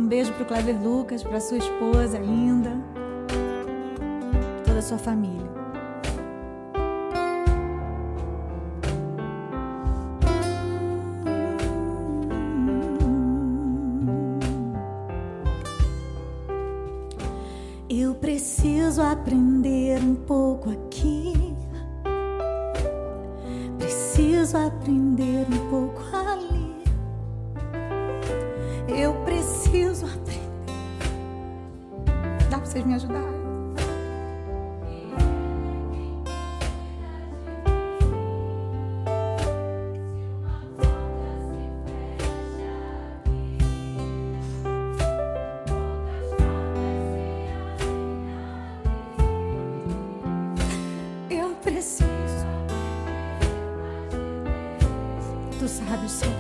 Um beijo pro Cleber Lucas, pra sua esposa linda, toda a sua família. Eu preciso aprender um pouco aqui, preciso aprender um pouco ali. Eu preciso aprender. Dá pra vocês me ajudarem? Eu preciso. Tu sabes, Senhor.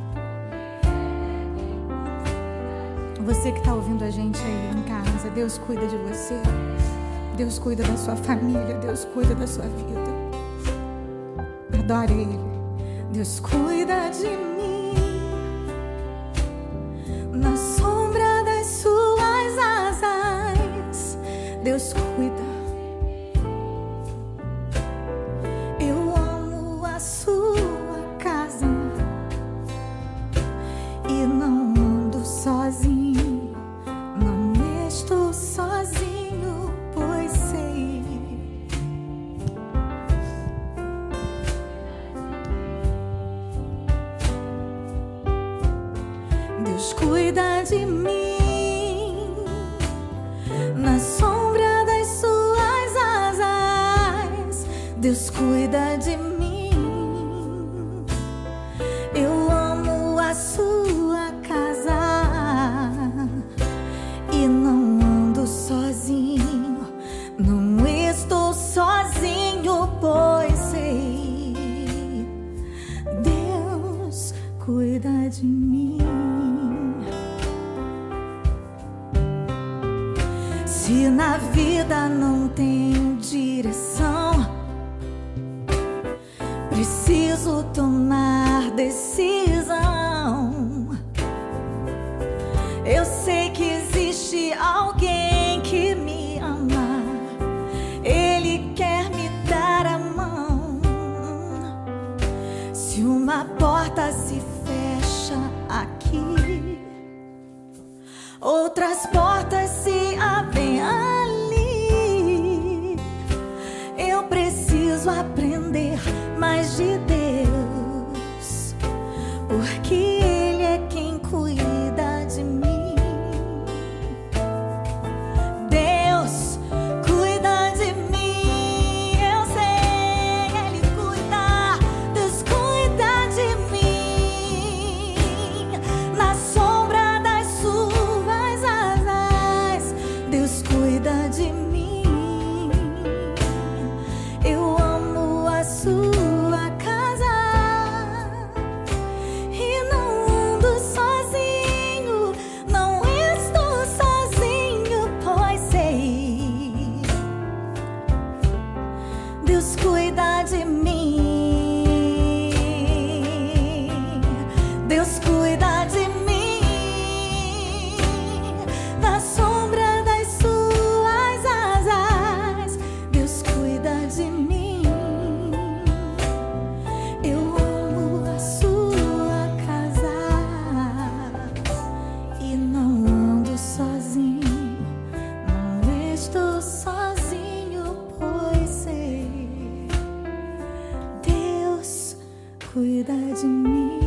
Você que está ouvindo a gente aí em casa, Deus cuida de você. Deus cuida da sua família. Deus cuida da sua vida. Adore Ele. Deus cuida de mim. Na sombra das suas asas, Deus cuida. Eu amo a sua casa e não ando sozinho. Não estou sozinho, pois sei. Deus cuida de mim. Na sombra das suas asas, Deus cuida de mim. Eu amo a sua casa e não ando sozinho. Não estou sozinho, pois sei. Deus cuida de mim. Se na vida não tem direção, preciso tomar decisão. Eu sei que existe alguém que me ama. Ele quer me dar a mão. Se uma porta se fecha aqui, outras portas se abrem ali. Eu preciso aprender mais de Deus, porque Ele é quem cuida de mim. Deus cuida de mim, eu sei, Ele cuida. Deus cuida de mim. Na sombra das suas asas, Deus cuida de mim. Eu amo a sua casa e não ando sozinho. Não estou sozinho, pois sei. Deus cuida de mim. Deus cuida de mim. Na sombra das suas asas, Deus cuida de mim. Eu amo a sua casa e não ando sozinho. Não estou sozinho, pois sei. Deus cuida de mim.